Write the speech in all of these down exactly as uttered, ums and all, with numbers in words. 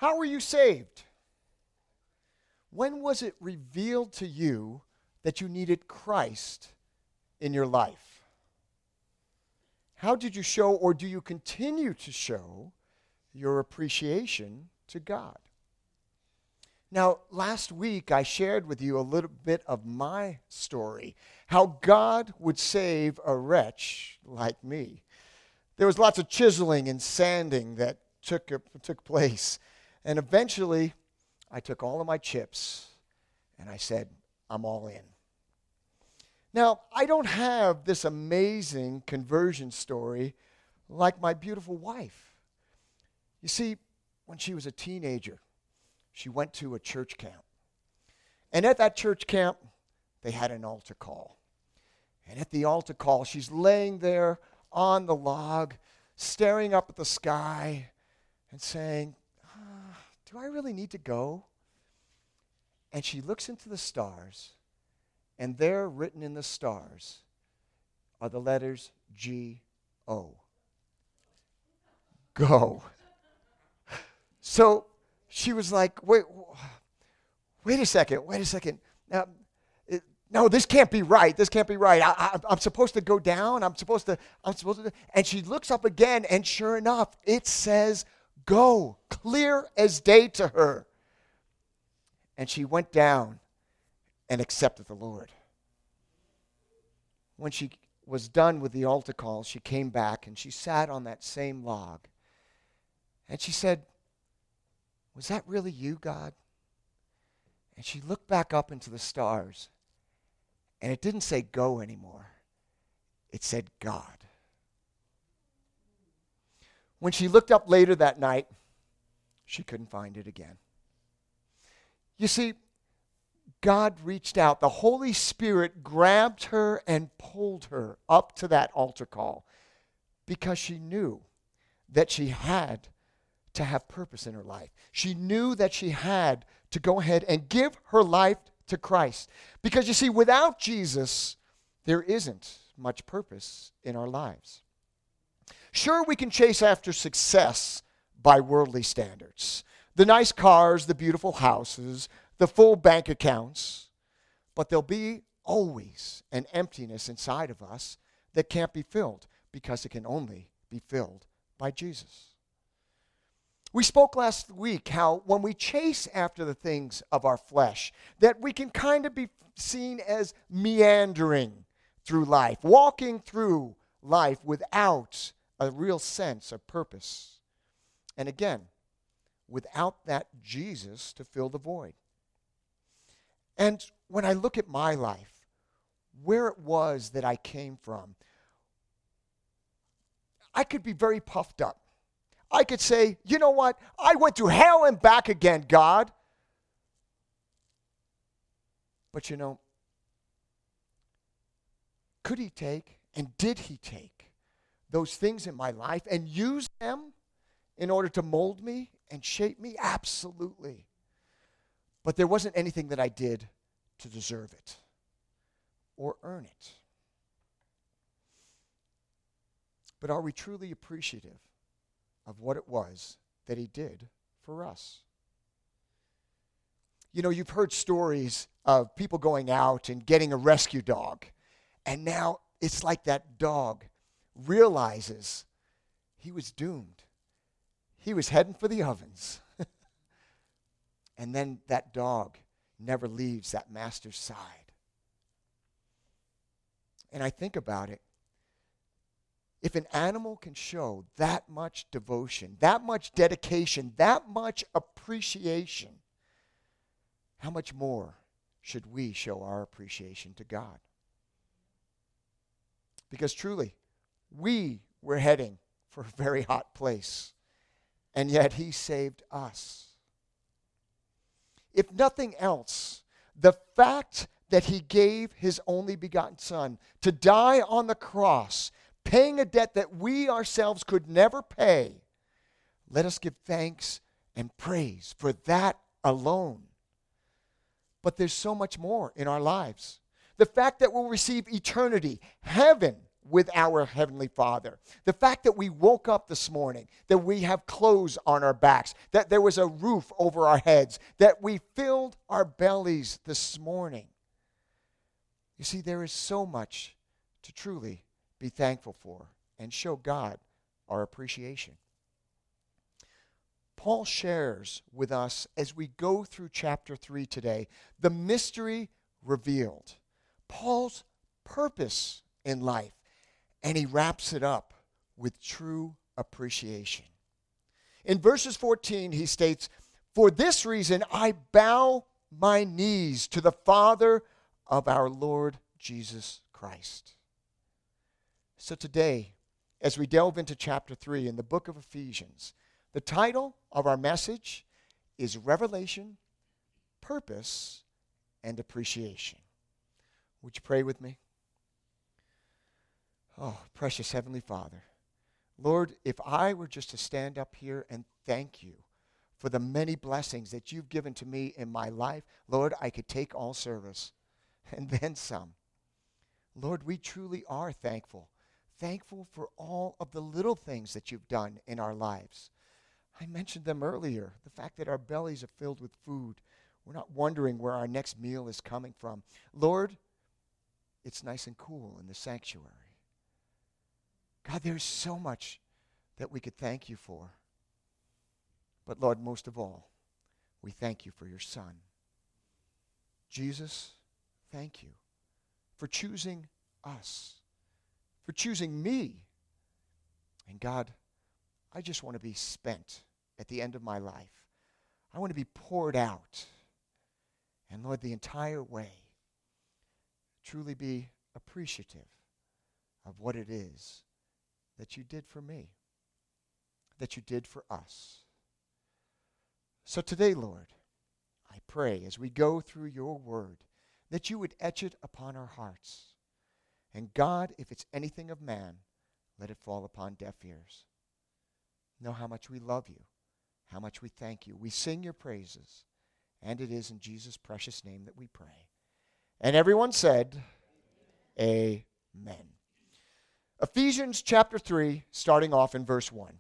How were you saved? When was it revealed to you that you needed Christ in your life? How did you show, or do you continue to show, your appreciation to God? Now, last week I shared with you a little bit of my story, how God would save a wretch like me. There was lots of chiseling and sanding that took, took place, and eventually I took all of my chips and I said, I'm all in. Now, I don't have this amazing conversion story like my beautiful wife. You see, when she was a teenager, she went to a church camp. And at that church camp, they had an altar call. And at the altar call, she's laying there on the log, staring up at the sky and saying, ah, do I really need to go? And she looks into the stars, and there, written in the stars, are the letters G O. Go. So she was like, wait, wait a second, wait a second. Now, it, no, this can't be right. This can't be right. I, I, I'm supposed to go down. I'm supposed to, I'm supposed to. And she looks up again, and sure enough, it says go, clear as day to her. And she went down and accepted the Lord. When she was done with the altar call, she came back and she sat on that same log. And she said, was that really you, God? And she looked back up into the stars, and it didn't say go anymore. It said God. When she looked up later that night, she couldn't find it again. You see, God reached out. The Holy Spirit grabbed her and pulled her up to that altar call because she knew that she had to have purpose in her life. She knew that she had to go ahead and give her life to Christ. Because you see, without Jesus, there isn't much purpose in our lives. Sure, we can chase after success by worldly standards. The nice cars, the beautiful houses, the full bank accounts, but there'll be always an emptiness inside of us that can't be filled because it can only be filled by Jesus. We spoke last week how when we chase after the things of our flesh, that we can kind of be seen as meandering through life, walking through life without a real sense of purpose. And again, without that Jesus to fill the void. And when I look at my life, where it was that I came from, I could be very puffed up. I could say, you know what? I went to hell and back again, God. But you know, could he take, and did he take, those things in my life and use them in order to mold me and shape me? Absolutely. But there wasn't anything that I did to deserve it or earn it. But are we truly appreciative of what it was that he did for us? You know, you've heard stories of people going out and getting a rescue dog, and now it's like that dog realizes he was doomed. He was heading for the ovens. And then that dog never leaves that master's side. And I think about it. If an animal can show that much devotion, that much dedication, that much appreciation, how much more should we show our appreciation to God? Because truly, we were heading for a very hot place, and yet he saved us. If nothing else, the fact that he gave his only begotten Son to die on the cross, paying a debt that we ourselves could never pay, let us give thanks and praise for that alone. But there's so much more in our lives. The fact that we'll receive eternity, heaven, with our Heavenly Father. The fact that we woke up this morning, that we have clothes on our backs, that there was a roof over our heads, that we filled our bellies this morning. You see, there is so much to truly be thankful for and show God our appreciation. Paul shares with us as we go through chapter three today the mystery revealed, Paul's purpose in life, and he wraps it up with true appreciation. In verses fourteen, he states, "For this reason I bow my knees to the Father of our Lord Jesus Christ." So today, as we delve into chapter three in the book of Ephesians, the title of our message is Revelation, Purpose, and Appreciation. Would you pray with me? Oh, precious Heavenly Father, Lord, if I were just to stand up here and thank you for the many blessings that you've given to me in my life, Lord, I could take all service and then some. Lord, we truly are thankful. Thankful for all of the little things that you've done in our lives. I mentioned them earlier, the fact that our bellies are filled with food. We're not wondering where our next meal is coming from. Lord, it's nice and cool in the sanctuary. God, there's so much that we could thank you for. But Lord, most of all, we thank you for your Son. Jesus, thank you for choosing us, for choosing me. And God, I just want to be spent at the end of my life. I want to be poured out. And Lord, the entire way, truly be appreciative of what it is that you did for me, that you did for us. So today, Lord, I pray as we go through your word that you would etch it upon our hearts. And God, if it's anything of man, let it fall upon deaf ears. Know how much we love you, how much we thank you. We sing your praises, and it is in Jesus' precious name that we pray. And everyone said, Amen. Ephesians chapter three, starting off in verse one.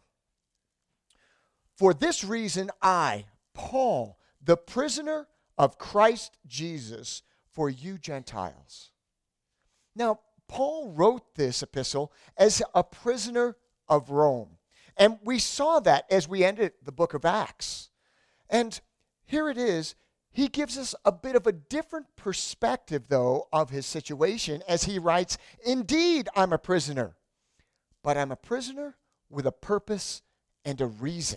"For this reason I, Paul, the prisoner of Christ Jesus, for you Gentiles." Now, Paul wrote this epistle as a prisoner of Rome. And we saw that as we ended the book of Acts. And here it is. He gives us a bit of a different perspective, though, of his situation as he writes, "Indeed, I'm a prisoner, but I'm a prisoner with a purpose and a reason."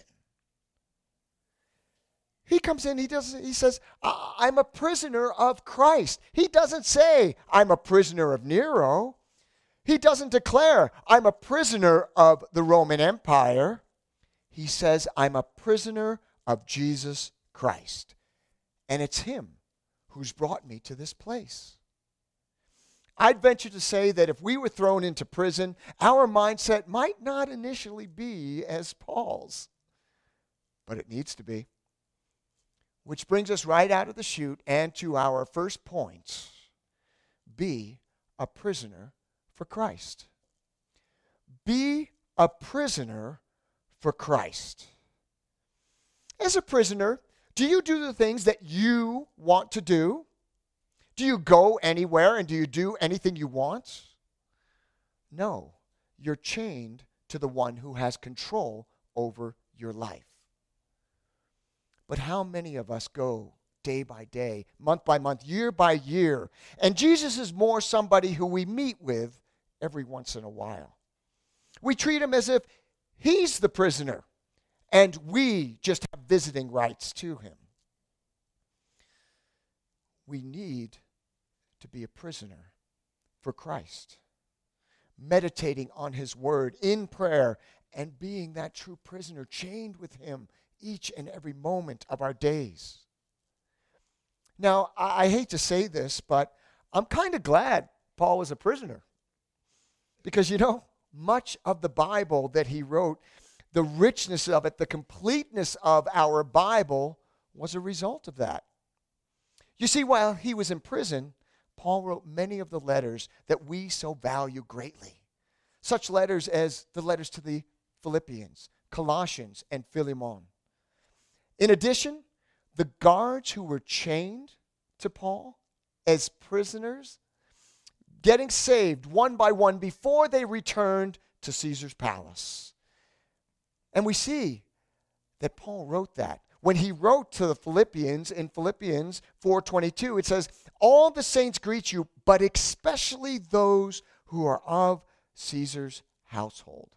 He comes in, he does, he says, "I'm a prisoner of Christ." He doesn't say, "I'm a prisoner of Nero." He doesn't declare, "I'm a prisoner of the Roman Empire." He says, "I'm a prisoner of Jesus Christ. And it's him who's brought me to this place." I'd venture to say that if we were thrown into prison, our mindset might not initially be as Paul's. But it needs to be. Which brings us right out of the chute and to our first point. Be a prisoner for Christ. Be a prisoner for Christ. As a prisoner, do you do the things that you want to do? Do you go anywhere and do you do anything you want? No. You're chained to the one who has control over your life. But how many of us go day by day, month by month, year by year, and Jesus is more somebody who we meet with every once in a while. We treat him as if he's the prisoner, and we just have visiting rights to him. We need to be a prisoner for Christ, meditating on his word in prayer and being that true prisoner chained with him each and every moment of our days. Now, I, I hate to say this, but I'm kind of glad Paul was a prisoner. Because, you know, much of the Bible that he wrote, the richness of it, the completeness of our Bible was a result of that. You see, while he was in prison, Paul wrote many of the letters that we so value greatly. such letters as the letters to the Philippians, Colossians, and Philemon. In addition, the guards who were chained to Paul as prisoners, getting saved one by one before they returned to Caesar's palace. And we see that Paul wrote that. When he wrote to the Philippians in Philippians four twenty-two, it says, "All the saints greet you, but especially those who are of Caesar's household."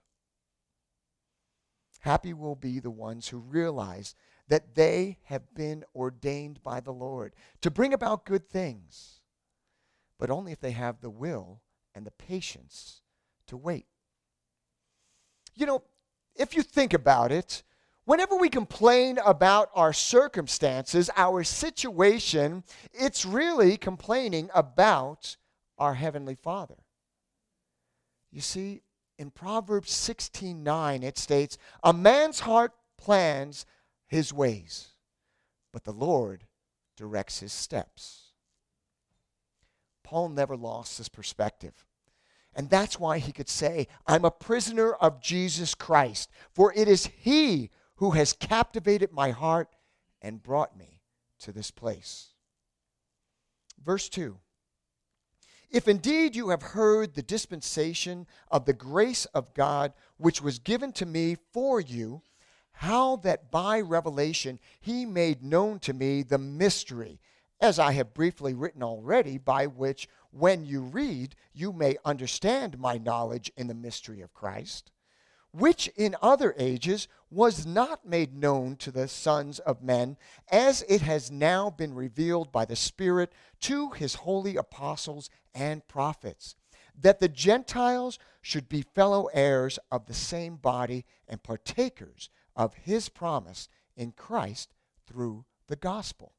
Happy will be the ones who realize that they have been ordained by the Lord to bring about good things, but only if they have the will and the patience to wait. You know, if you think about it, whenever we complain about our circumstances, our situation, it's really complaining about our Heavenly Father. You see, in Proverbs sixteen nine, it states, "A man's heart plans his ways, but the Lord directs his steps." Paul never lost his perspective. And that's why he could say, "I'm a prisoner of Jesus Christ, for it is he who has captivated my heart and brought me to this place." Verse two, "If indeed you have heard the dispensation of the grace of God, which was given to me for you, how that by revelation he made known to me the mystery, as I have briefly written already, by which, when you read, you may understand my knowledge in the mystery of Christ, which in other ages was not made known to the sons of men, as it has now been revealed by the Spirit to his holy apostles and prophets, that the Gentiles should be fellow heirs of the same body and partakers of his promise in Christ through the gospel."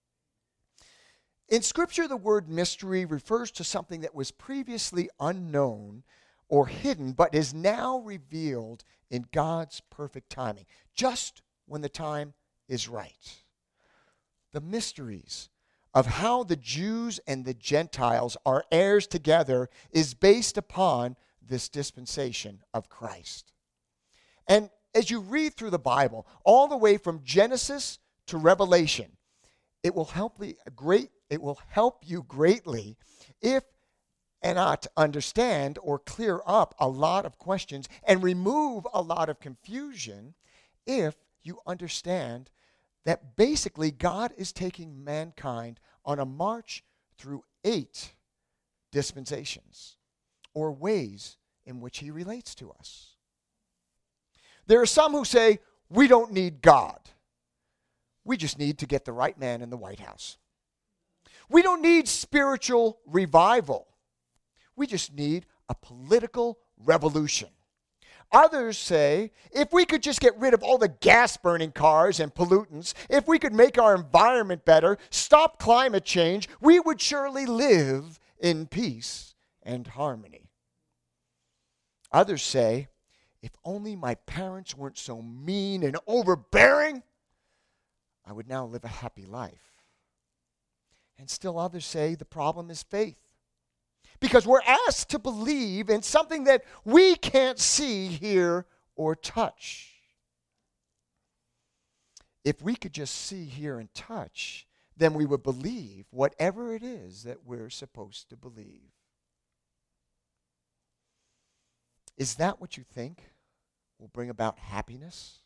In Scripture, the word mystery refers to something that was previously unknown or hidden, but is now revealed in God's perfect timing, just when the time is right. The mysteries of how the Jews and the Gentiles are heirs together is based upon this dispensation of Christ. And as you read through the Bible, all the way from Genesis to Revelation, it will help the great it will help you greatly if and not to understand or clear up a lot of questions and remove a lot of confusion if you understand that basically God is taking mankind on a march through eight dispensations or ways in which he relates to us. There are some who say, we don't need God. We just need to get the right man in the White House. We don't need spiritual revival. We just need a political revolution. Others say, if we could just get rid of all the gas-burning cars and pollutants, if we could make our environment better, stop climate change, we would surely live in peace and harmony. Others say, if only my parents weren't so mean and overbearing, I would now live a happy life. And still others say the problem is faith. Because we're asked to believe in something that we can't see, hear, or touch. If we could just see, hear, and touch, then we would believe whatever it is that we're supposed to believe. Is that what you think will bring about happiness?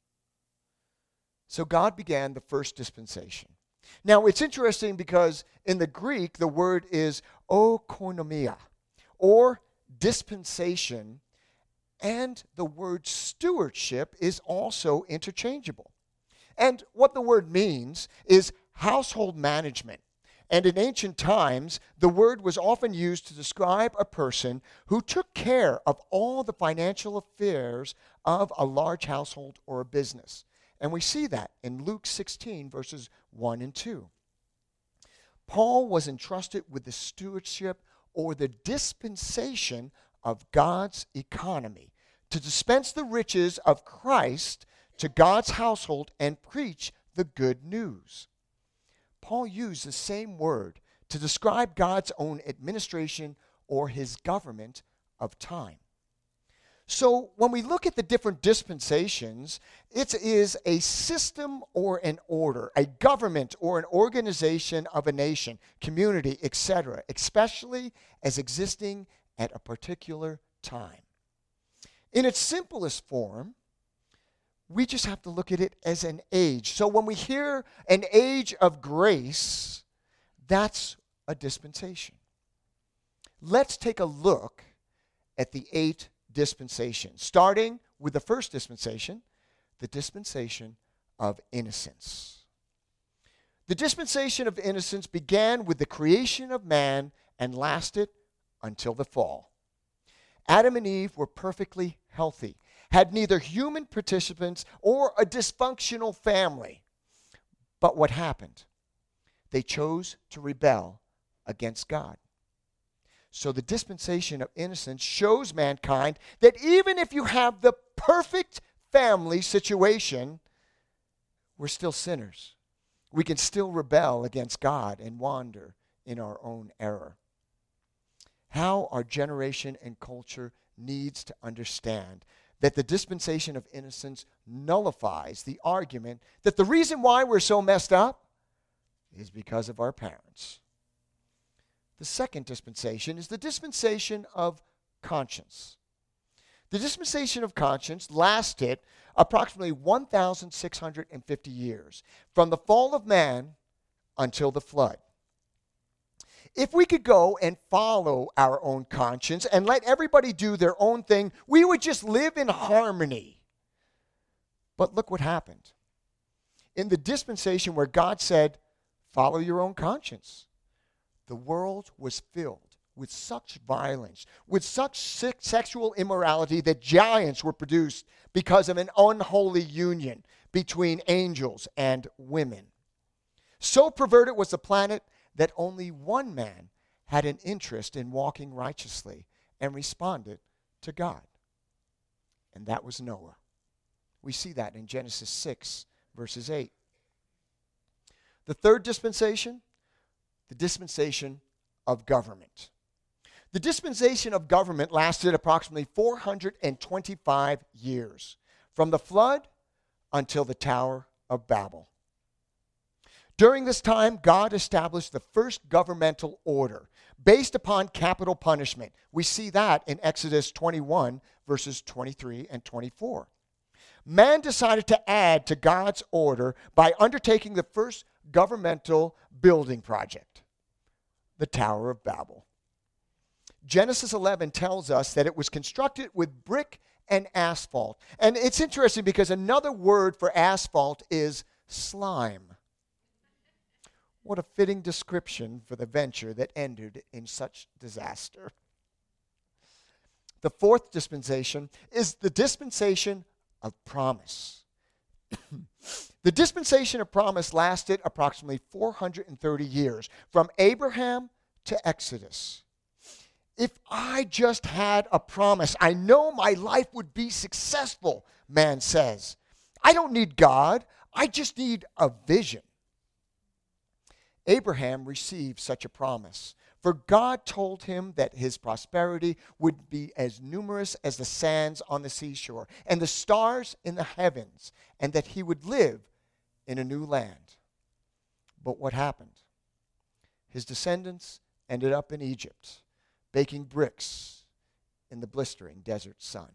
So God began the first dispensation. Now, it's interesting because in the Greek, the word is oikonomia, or dispensation, and the word stewardship is also interchangeable. And what the word means is household management. And in ancient times, the word was often used to describe a person who took care of all the financial affairs of a large household or a business. And we see that in Luke sixteen, verses one and two. Paul was entrusted with the stewardship or the dispensation of God's economy to dispense the riches of Christ to God's household and preach the good news. Paul used the same word to describe God's own administration or his government of time. So when we look at the different dispensations, it is a system or an order, a government or an organization of a nation, community, et cetera, especially as existing at a particular time. In its simplest form, we just have to look at it as an age. So when we hear an age of grace, that's a dispensation. Let's take a look at the eight dispensations, starting with the first dispensation, the dispensation of innocence. The dispensation of innocence began with the creation of man and lasted until the fall. Adam and Eve were perfectly healthy, had neither human participants or a dysfunctional family. But what happened? They chose to rebel against God. So the dispensation of innocence shows mankind that even if you have the perfect family situation, we're still sinners. We can still rebel against God and wander in our own error. How our generation and culture needs to understand that the dispensation of innocence nullifies the argument that the reason why we're so messed up is because of our parents. The second dispensation is the dispensation of conscience. The dispensation of conscience lasted approximately one thousand six hundred fifty years, from the fall of man until the flood. If we could go and follow our own conscience and let everybody do their own thing, we would just live in harmony. But look what happened. In the dispensation where God said, follow your own conscience, the world was filled with such violence, with such sick sexual immorality that giants were produced because of an unholy union between angels and women. So perverted was the planet that only one man had an interest in walking righteously and responded to God. And that was Noah. We see that in Genesis six, verses eight. The third dispensation, the dispensation of government. The dispensation of government lasted approximately four hundred twenty-five years, from the flood until the Tower of Babel. During this time, God established the first governmental order based upon capital punishment. We see that in Exodus twenty-one, verses twenty-three and twenty-four. Man decided to add to God's order by undertaking the first governmental building project, the Tower of Babel. Genesis eleven tells us that it was constructed with brick and asphalt. And it's interesting because another word for asphalt is slime. What a fitting description for the venture that ended in such disaster. The fourth dispensation is the dispensation of promise. The dispensation of promise lasted approximately four hundred thirty years, from Abraham to Exodus. If I just had a promise, I know my life would be successful, man says. I don't need God. I just need a vision. Abraham received such a promise, for God told him that his prosperity would be as numerous as the sands on the seashore and the stars in the heavens, and that he would live in a new land. But what happened? His descendants ended up in Egypt, baking bricks in the blistering desert sun.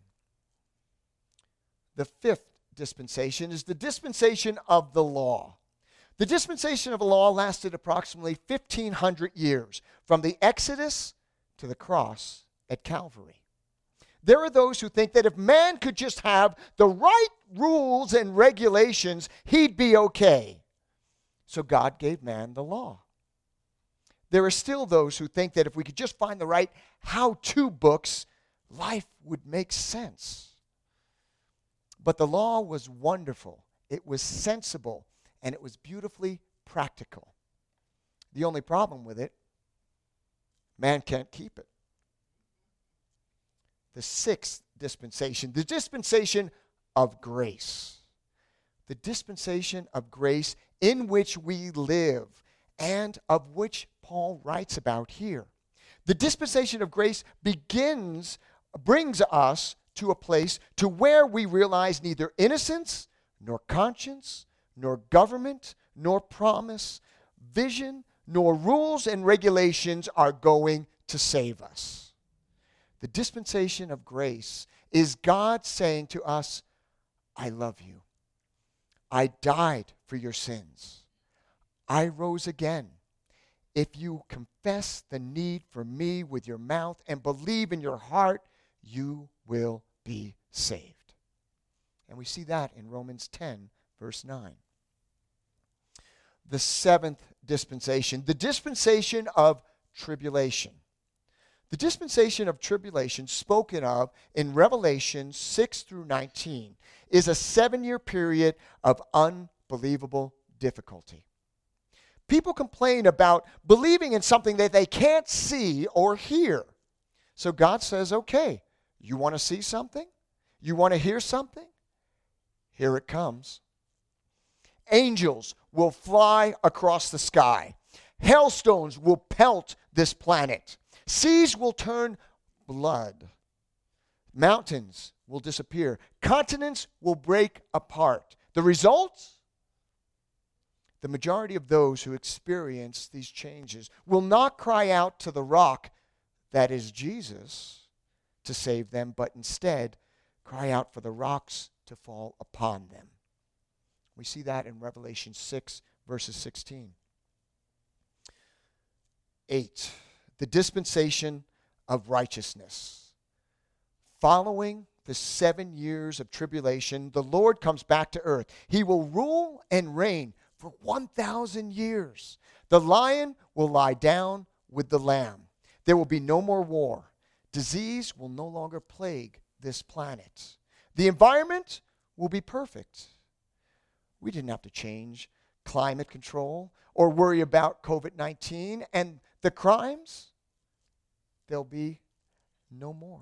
The fifth dispensation is the dispensation of the law. The dispensation of the law lasted approximately fifteen hundred years, from the Exodus to the cross at Calvary. There are those who think that if man could just have the right rules and regulations, he'd be okay. So God gave man the law. There are still those who think that if we could just find the right how-to books, life would make sense. But the law was wonderful. It was sensible. And it was beautifully practical. The only problem with it, man can't keep it. The sixth dispensation, the dispensation of grace. The dispensation of grace in which we live and of which Paul writes about here. The dispensation of grace begins, brings us to a place to where we realize neither innocence, nor conscience, nor government, nor promise, vision, nor rules and regulations are going to save us. The dispensation of grace is God saying to us, I love you. I died for your sins. I rose again. If you confess the need for me with your mouth and believe in your heart, you will be saved. And we see that in Romans ten, verse nine. The seventh dispensation, the dispensation of tribulation. The dispensation of tribulation spoken of in Revelation six through nineteen is a seven-year period of unbelievable difficulty. People complain about believing in something that they can't see or hear. So God says, okay, you want to see something? You want to hear something? Here it comes. Angels will fly across the sky. Hailstones will pelt this planet. Seas will turn blood. Mountains will disappear. Continents will break apart. The result? The majority of those who experience these changes will not cry out to the rock that is Jesus to save them, but instead cry out for the rocks to fall upon them. We see that in Revelation six, verses sixteen. eight. The dispensation of righteousness. Following the seven years of tribulation, the Lord comes back to earth. He will rule and reign for one thousand years. The lion will lie down with the lamb. There will be no more war. Disease will no longer plague this planet. The environment will be perfect. We didn't have to change climate control or worry about covid nineteen, and the crimes, there'll be no more.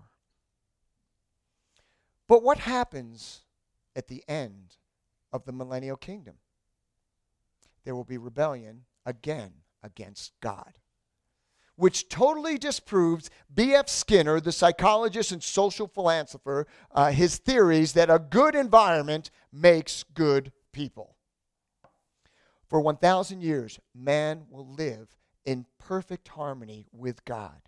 But what happens at the end of the millennial kingdom? There will be rebellion again against God, which totally disproves B F Skinner, the psychologist and social philosopher, uh, his theories that a good environment makes good people. For one thousand years, man will live in perfect harmony with God.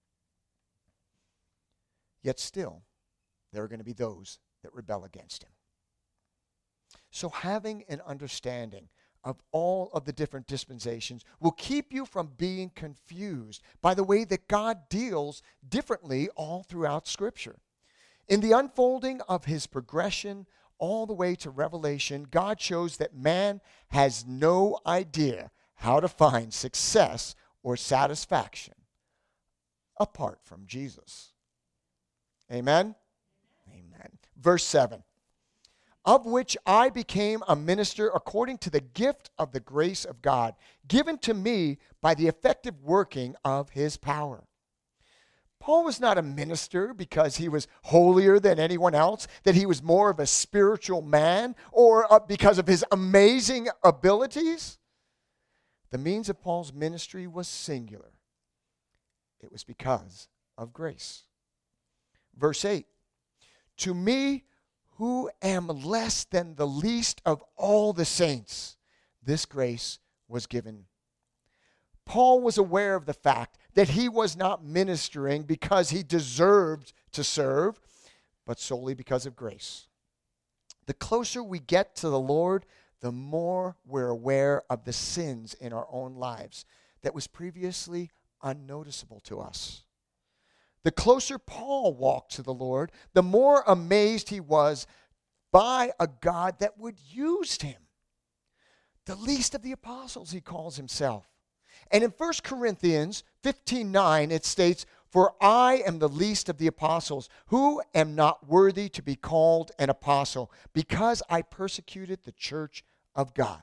Yet still, there are going to be those that rebel against him. So having an understanding of all of the different dispensations will keep you from being confused by the way that God deals differently all throughout Scripture. In the unfolding of his progression all the way to Revelation, God shows that man has no idea how to find success or satisfaction apart from Jesus. Amen? Amen. Verse seven. Of which I became a minister according to the gift of the grace of God, given to me by the effective working of his power. Paul was not a minister because he was holier than anyone else, that he was more of a spiritual man, or uh, because of his amazing abilities. The means of Paul's ministry was singular. It was because of grace. Verse eight. To me, who am less than the least of all the saints, this grace was given. Paul was aware of the fact that he was not ministering because he deserved to serve, but solely because of grace. The closer we get to the Lord, the more we're aware of the sins in our own lives that was previously unnoticeable to us. The closer Paul walked to the Lord, the more amazed he was by a God that would use him. The least of the apostles, he calls himself. And in First Corinthians fifteen nine, it states, For I am the least of the apostles, who am not worthy to be called an apostle, because I persecuted the church of God.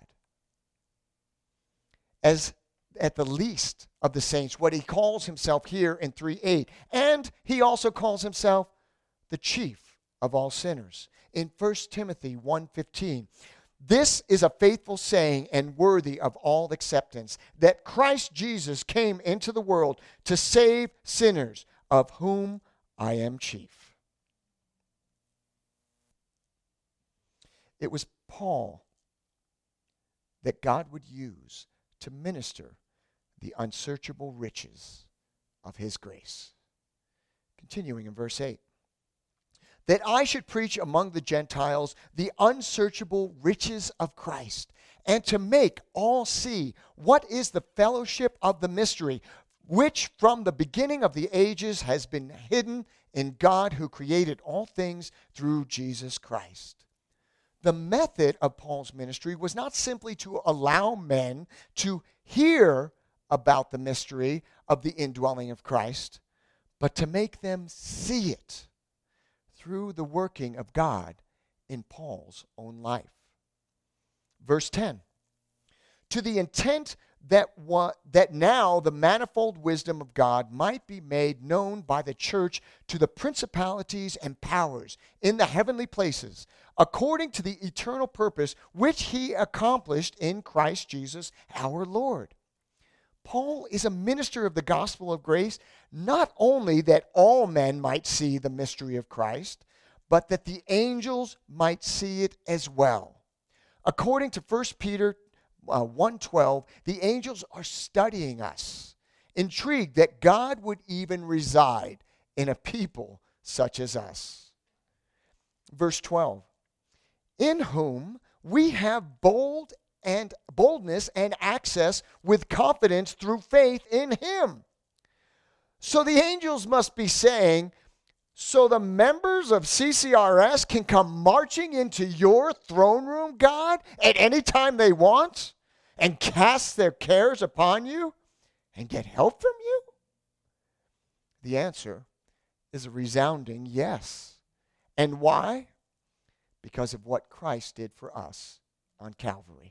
As at the least of the saints, what he calls himself here in three eight. And he also calls himself the chief of all sinners. In First Timothy one fifteen, this is a faithful saying and worthy of all acceptance, that Christ Jesus came into the world to save sinners, of whom I am chief. It was Paul that God would use to minister the unsearchable riches of his grace. Continuing in verse eight. That I should preach among the Gentiles the unsearchable riches of Christ, and to make all see what is the fellowship of the mystery, which from the beginning of the ages has been hidden in God who created all things through Jesus Christ. The method of Paul's ministry was not simply to allow men to hear about the mystery of the indwelling of Christ, but to make them see it through the working of God in Paul's own life. Verse ten, to the intent that, wa- that now the manifold wisdom of God might be made known by the church to the principalities and powers in the heavenly places, according to the eternal purpose which he accomplished in Christ Jesus our Lord. Paul is a minister of the gospel of grace, not only that all men might see the mystery of Christ, but that the angels might see it as well. According to First Peter uh, one twelve, the angels are studying us, intrigued that God would even reside in a people such as us. Verse twelve, in whom we have bold and boldness and access with confidence through faith in him. So the angels must be saying, so the members of C C R S can come marching into your throne room, God, at any time they want and cast their cares upon you and get help from you? The answer is a resounding yes. And why? Because of what Christ did for us on Calvary.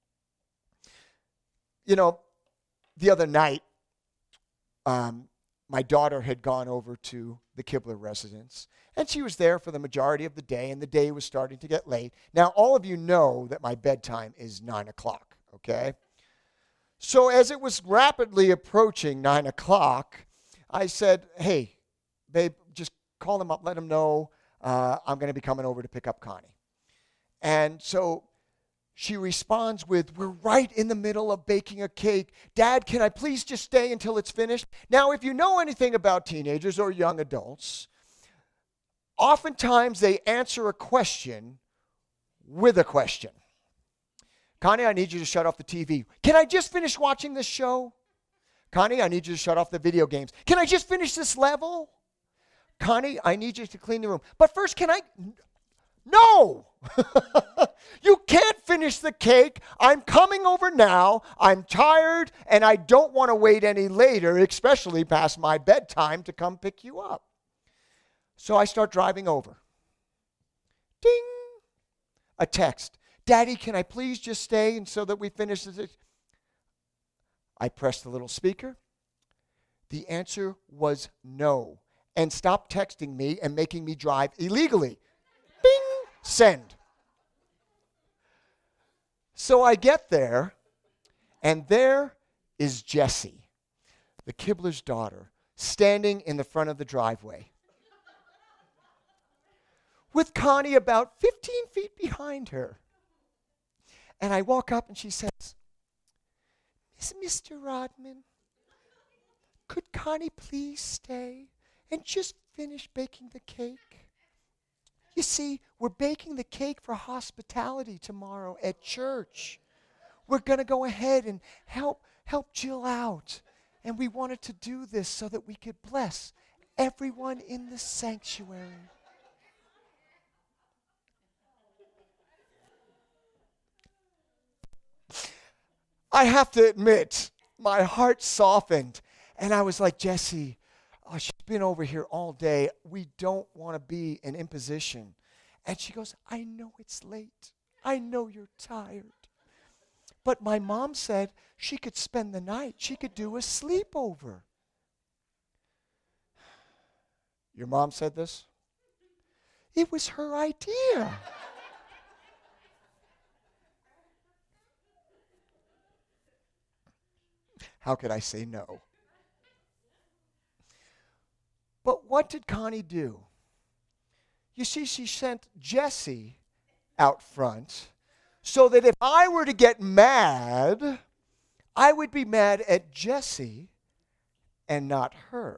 You know, the other night, um, my daughter had gone over to the Kibler residence, and she was there for the majority of the day, and the day was starting to get late. Now, all of you know that my bedtime is nine o'clock, okay? So as it was rapidly approaching nine o'clock, I said, hey, babe, just call them up, let them know uh, I'm going to be coming over to pick up Connie. And so she responds with, we're right in the middle of baking a cake. Dad, can I please just stay until it's finished? Now, if you know anything about teenagers or young adults, oftentimes they answer a question with a question. Connie, I need you to shut off the T V. Can I just finish watching this show? Connie, I need you to shut off the video games. Can I just finish this level? Connie, I need you to clean the room. But first, can I... No! You can't finish the cake. I'm coming over now. I'm tired, and I don't want to wait any later, especially past my bedtime, to come pick you up. So I start driving over. Ding! A text. Daddy, can I please just stay and so that we finish this? I pressed the little speaker. The answer was no. And stop texting me and making me drive illegally. Bing! Send. So I get there, and there is Jessie, the Kibler's daughter, standing in the front of the driveway, with Connie about fifteen feet behind her. And I walk up, and she says, Mister Rodman, could Connie please stay and just finish baking the cake? You see, we're baking the cake for hospitality tomorrow at church. We're going to go ahead and help help Jill out. And we wanted to do this so that we could bless everyone in the sanctuary. I have to admit, my heart softened. And I was like, Jessie, oh, she's been over here all day. We don't want to be an imposition. And she goes, I know it's late. I know you're tired. But my mom said she could spend the night. She could do a sleepover. Your mom said this? It was her idea. How could I say no? But what did Connie do? You see, she sent Jessie out front, so that if I were to get mad, I would be mad at Jesse and not her.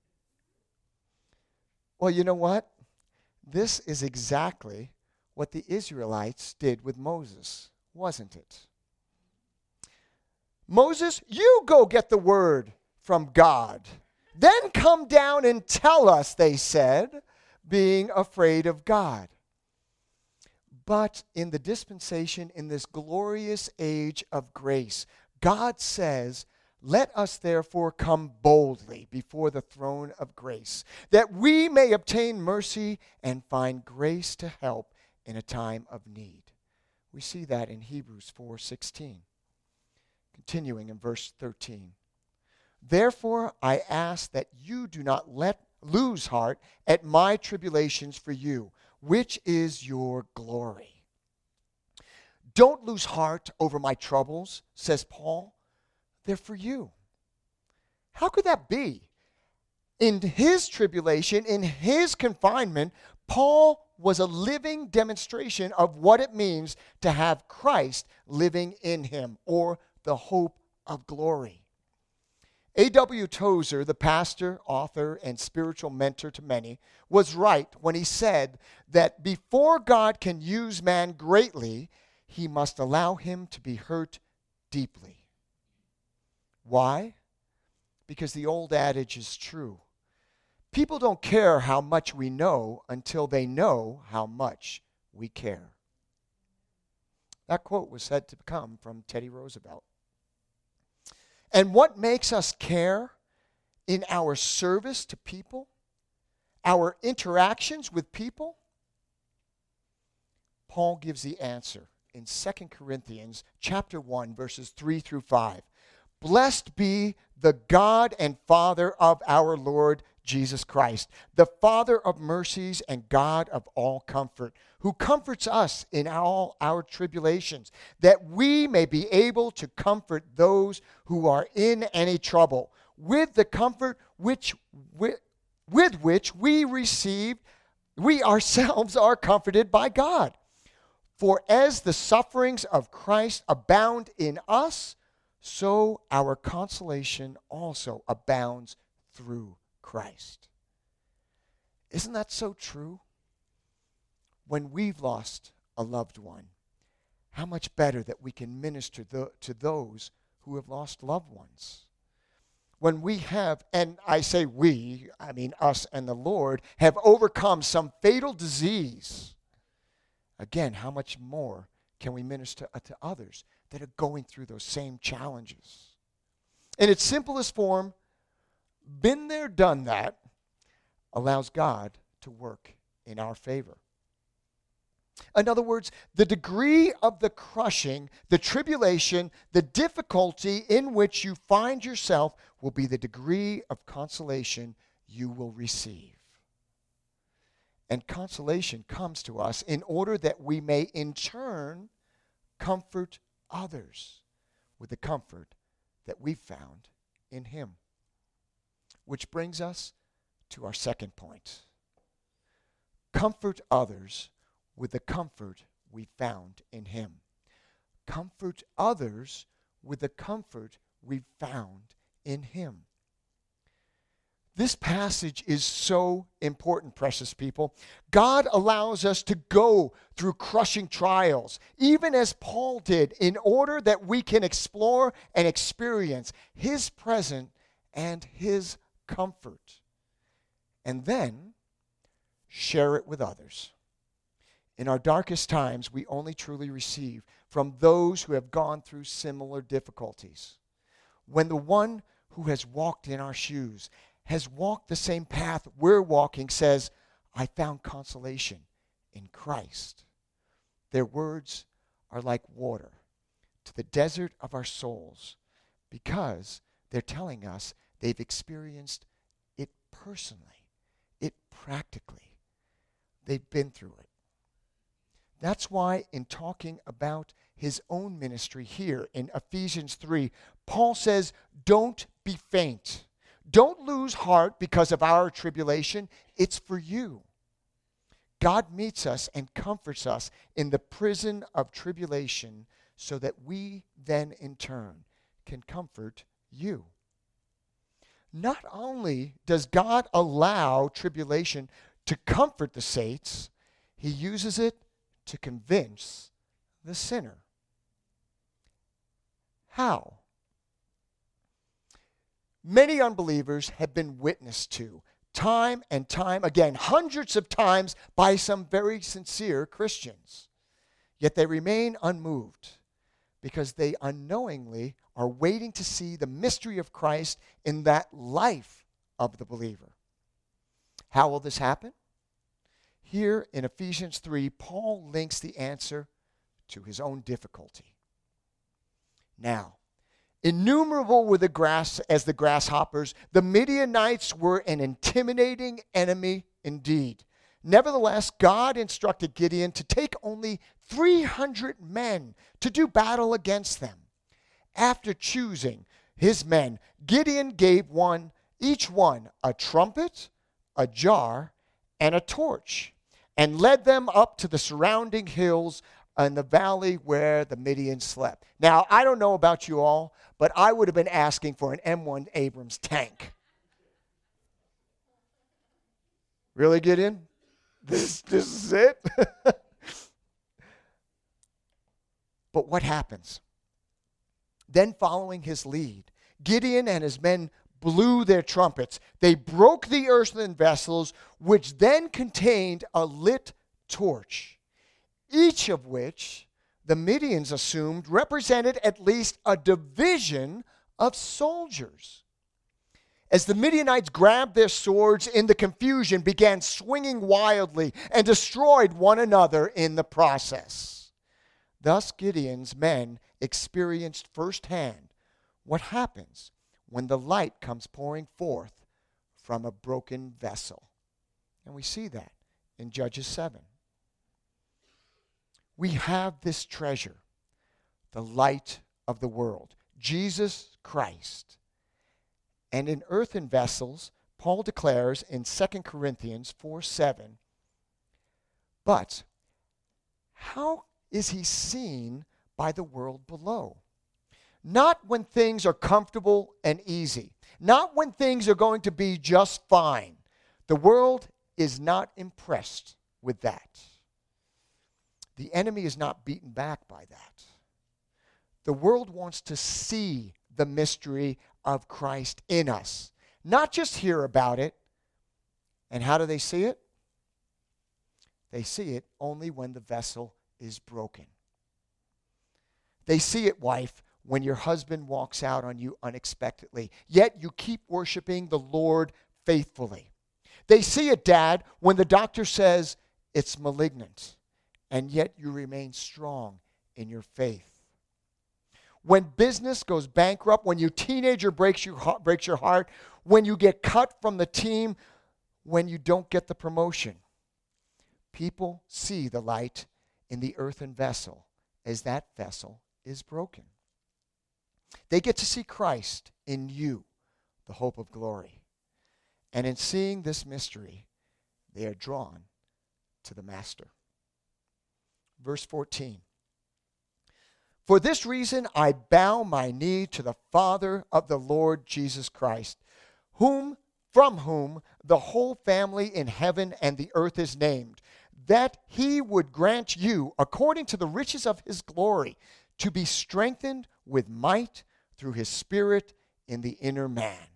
Well, you know what? This is exactly what the Israelites did with Moses, wasn't it? Moses, you go get the word from God. Then come down and tell us, they said, being afraid of God. But in the dispensation, in this glorious age of grace, God says, let us therefore come boldly before the throne of grace, that we may obtain mercy and find grace to help in a time of need. We see that in Hebrews four sixteen. Continuing in verse thirteen. Therefore I ask that you do not let lose heart at my tribulations for you, which is your glory. Don't lose heart over my troubles, says Paul. They're for you. How could that be? In his tribulation, in his confinement, Paul was a living demonstration of what it means to have Christ living in him, or the hope of glory. A W Tozer, the pastor, author, and spiritual mentor to many, was right when he said that before God can use man greatly, he must allow him to be hurt deeply. Why? Because the old adage is true. People don't care how much we know until they know how much we care. That quote was said to come from Teddy Roosevelt. And what makes us care in our service to people, our interactions with people? Paul gives the answer in Second Corinthians chapter one, verses three through five. Blessed be the God and Father of our Lord Jesus Christ, the Father of mercies and God of all comfort, who comforts us in all our tribulations, that we may be able to comfort those who are in any trouble, with the comfort which with, with which we receive, we ourselves are comforted by God. For as the sufferings of Christ abound in us, so our consolation also abounds through Christ. Isn't that so true? When we've lost a loved one, how much better that we can minister the, to those who have lost loved ones. When we have, and I say we, I mean us and the Lord, have overcome some fatal disease, again, how much more can we minister to others that are going through those same challenges? In its simplest form, been there, done that, allows God to work in our favor. In other words, the degree of the crushing, the tribulation, the difficulty in which you find yourself will be the degree of consolation you will receive. And consolation comes to us in order that we may in turn comfort others with the comfort that we've found in Him. Which brings us to our second point. Comfort others with the comfort we found in Him. Comfort others with the comfort we found in Him. This passage is so important, precious people. God allows us to go through crushing trials, even as Paul did, in order that we can explore and experience His presence and His comfort, and then share it with others. In our darkest times, we only truly receive from those who have gone through similar difficulties. When the one who has walked in our shoes, has walked the same path we're walking, says, I found consolation in Christ. Their words are like water to the desert of our souls, because they're telling us they've experienced it personally, it practically. They've been through it. That's why in talking about his own ministry here in Ephesians three, Paul says, don't be faint. Don't lose heart because of our tribulation. It's for you. God meets us and comforts us in the prison of tribulation so that we then in turn can comfort you. Not only does God allow tribulation to comfort the saints, he uses it to convince the sinner. How? Many unbelievers have been witnessed to time and time again, hundreds of times by some very sincere Christians. Yet they remain unmoved because they unknowingly are waiting to see the mystery of Christ in that life of the believer. How will this happen? Here in Ephesians three, Paul links the answer to his own difficulty. Now, innumerable were the grass as the grasshoppers. The Midianites were an intimidating enemy indeed. Nevertheless, God instructed Gideon to take only three hundred men to do battle against them. After choosing his men, Gideon gave one, each one a trumpet, a jar, and a torch, and led them up to the surrounding hills in the valley where the Midians slept. Now, I don't know about you all, but I would have been asking for an M one Abrams tank. Really, Gideon? This, this is it? But what happens? Then following his lead, Gideon and his men blew their trumpets. They broke the earthen vessels, which then contained a lit torch, each of which the Midians assumed represented at least a division of soldiers. As the Midianites grabbed their swords in the confusion, began swinging wildly and destroyed one another in the process. Thus Gideon's men experienced firsthand what happens when the light comes pouring forth from a broken vessel. And we see that in Judges seven. We have this treasure, the light of the world, Jesus Christ. And in earthen vessels, Paul declares in Second Corinthians four seven, but how is he seen by the world below? Not when things are comfortable and easy, not when things are going to be just fine. The world is not impressed with that. The enemy is not beaten back by that. The world wants to see the mystery of Christ in us, not just hear about it. And how do they see it? They see it only when the vessel is broken. They see it, wife, when your husband walks out on you unexpectedly, yet you keep worshiping the Lord faithfully. They see it, dad, when the doctor says it's malignant, and yet you remain strong in your faith. When business goes bankrupt, when your teenager breaks your, breaks your heart, when you get cut from the team, when you don't get the promotion, people see the light in the earthen vessel as that vessel is broken. They get to see Christ in you, the hope of glory. And in seeing this mystery, they are drawn to the Master. Verse fourteen. For this reason I bow my knee to the Father of the Lord Jesus Christ, whom from whom the whole family in heaven and the earth is named, that he would grant you, according to the riches of his glory, to be strengthened with might through his Spirit in the inner man.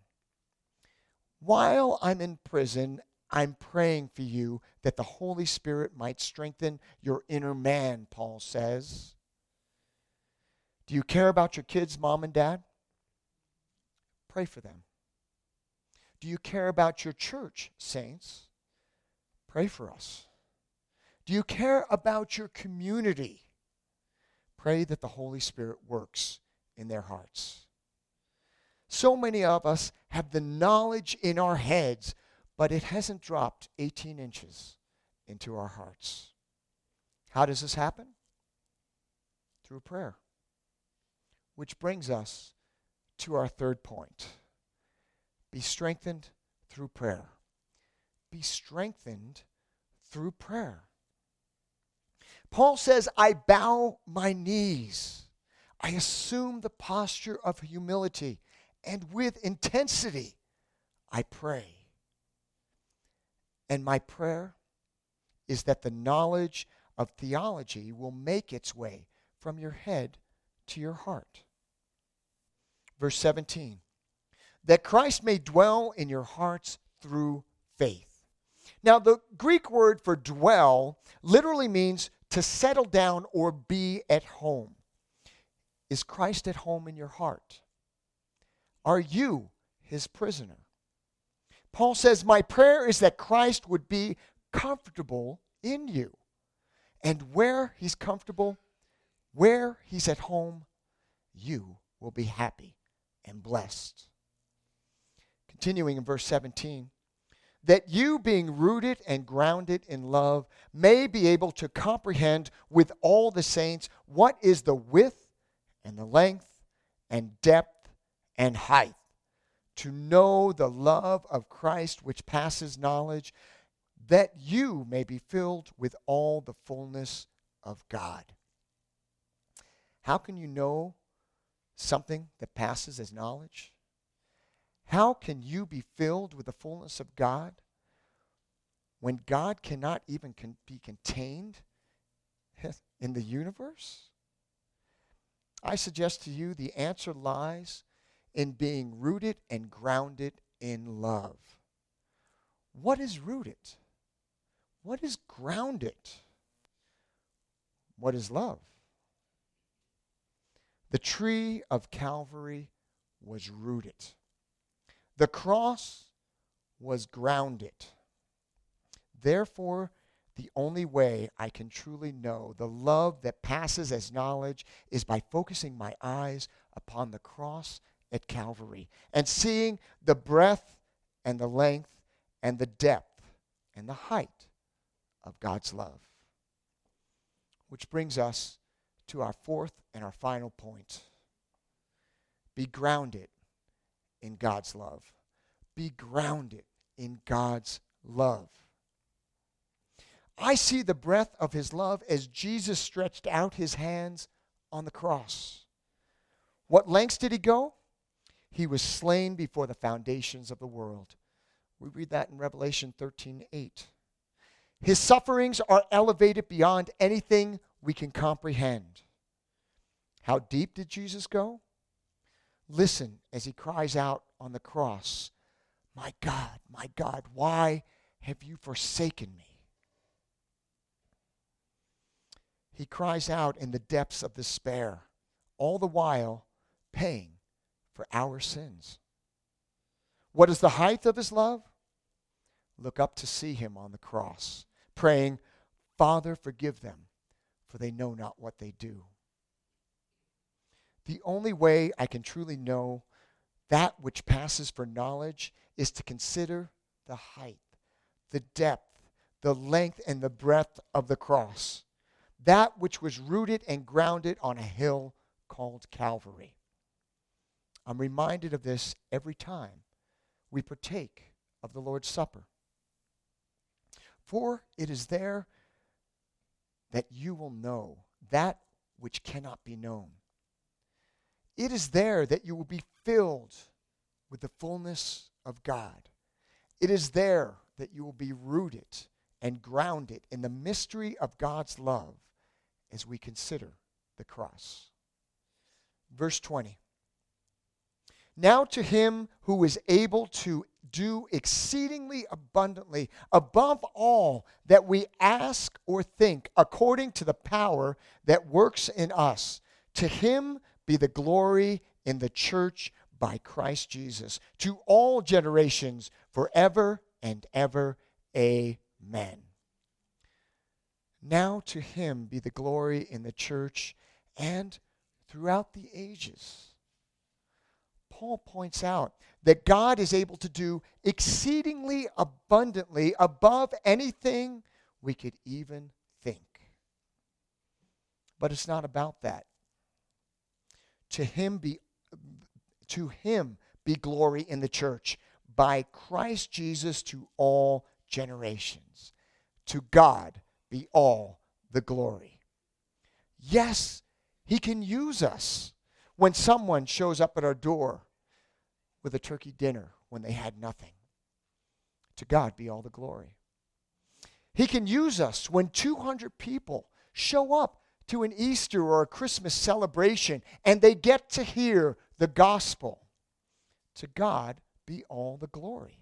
While I'm in prison, I'm praying for you that the Holy Spirit might strengthen your inner man, Paul says. Do you care about your kids, mom and dad? Pray for them. Do you care about your church, saints? Pray for us. Do you care about your community? Pray that the Holy Spirit works in their hearts. So many of us have the knowledge in our heads, but it hasn't dropped eighteen inches into our hearts. How does this happen? Through prayer. Which brings us to our third point. Be strengthened through prayer. Be strengthened through prayer. Paul says, I bow my knees. I assume the posture of humility, and with intensity, I pray. And my prayer is that the knowledge of theology will make its way from your head to your heart. Verse seventeen, that Christ may dwell in your hearts through faith. Now, the Greek word for dwell literally means to settle down or be at home. Is Christ at home in your heart? Are you his prisoner? Paul says, my prayer is that Christ would be comfortable in you. And where he's comfortable, where he's at home, you will be happy and blessed. Continuing in verse seventeen, that you, being rooted and grounded in love, may be able to comprehend with all the saints what is the width and the length and depth and height, to know the love of Christ which passes knowledge, that you may be filled with all the fullness of God. How can you know something that passes as knowledge? How can you be filled with the fullness of God when God cannot even con- be contained in the universe? I suggest to you the answer lies in being rooted and grounded in love. What is rooted? What is grounded? What is love? The tree of Calvary was rooted. The cross was grounded. Therefore, the only way I can truly know the love that passes as knowledge is by focusing my eyes upon the cross at Calvary and seeing the breadth and the length and the depth and the height of God's love. Which brings us to our fourth and our final point. Be grounded in God's love. Be grounded in God's love. I see the breadth of his love as Jesus stretched out his hands on the cross. What lengths did he go? He was slain before the foundations of the world. We read that in Revelation thirteen eight. His sufferings are elevated beyond anything we can comprehend. How deep did Jesus go? Listen as he cries out on the cross, my God, my God, why have you forsaken me? He cries out in the depths of despair, all the while paying for our sins. What is the height of his love? Look up to see him on the cross, praying, Father, forgive them, for they know not what they do. The only way I can truly know that which passes for knowledge is to consider the height, the depth, the length, and the breadth of the cross, that which was rooted and grounded on a hill called Calvary. I'm reminded of this every time we partake of the Lord's Supper. For it is there that you will know that which cannot be known. It is there that you will be filled with the fullness of God. It is there that you will be rooted and grounded in the mystery of God's love as we consider the cross. Verse twenty. Now to him who is able to do exceedingly abundantly above all that we ask or think, according to the power that works in us, to him be the glory in the church by Christ Jesus, to all generations forever and ever. Amen. Now to him be the glory in the church and throughout the ages. Paul points out that God is able to do exceedingly abundantly above anything we could even think. But it's not about that. To him be to him be glory in the church by Christ Jesus to all generations. To God be all the glory. Yes, he can use us when someone shows up at our door with a turkey dinner when they had nothing. To God be all the glory. He can use us when two hundred people show up to an Easter or a Christmas celebration and they get to hear the gospel. To God be all the glory.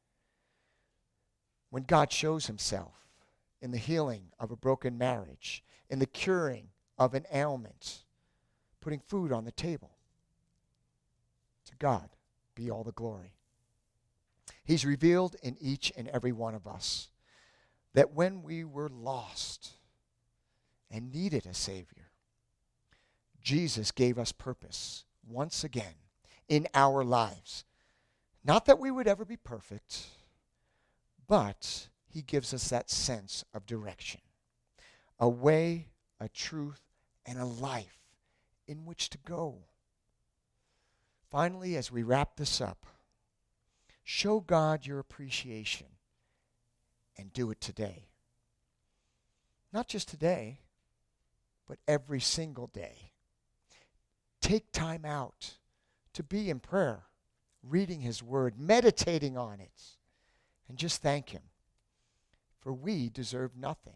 When God shows himself in the healing of a broken marriage, in the curing of an ailment, putting food on the table. To God be all the glory. He's revealed in each and every one of us that when we were lost and needed a Savior, Jesus gave us purpose once again in our lives. Not that we would ever be perfect, but he gives us that sense of direction, a way, a truth, and a life in which to go. Finally, as we wrap this up, show God your appreciation and do it today. Not just today, but every single day. Take time out to be in prayer, reading his word, meditating on it, and just thank him. For we deserve nothing.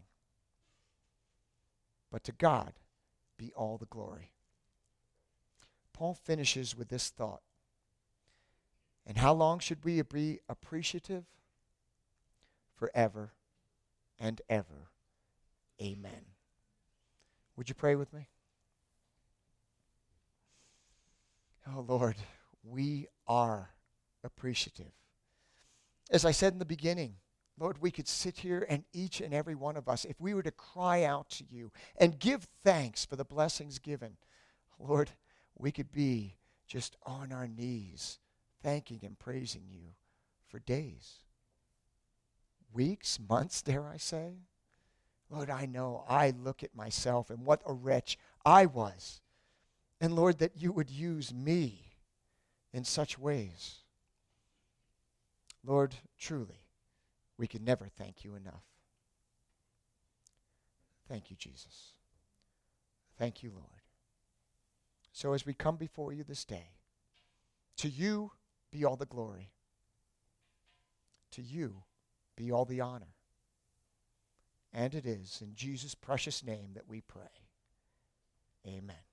But to God be all the glory. Paul finishes with this thought. And how long should we be appreciative? Forever and ever. Amen. Would you pray with me? Oh, Lord, we are appreciative. As I said in the beginning, Lord, we could sit here and each and every one of us, if we were to cry out to you and give thanks for the blessings given, Lord, we could be just on our knees, thanking and praising you for days, weeks, months, dare I say. Lord, I know I look at myself and what a wretch I was. And Lord, that you would use me in such ways. Lord, truly, we can never thank you enough. Thank you, Jesus. Thank you, Lord. So as we come before you this day, to you be all the glory. To you be all the honor. And it is in Jesus' precious name that we pray. Amen.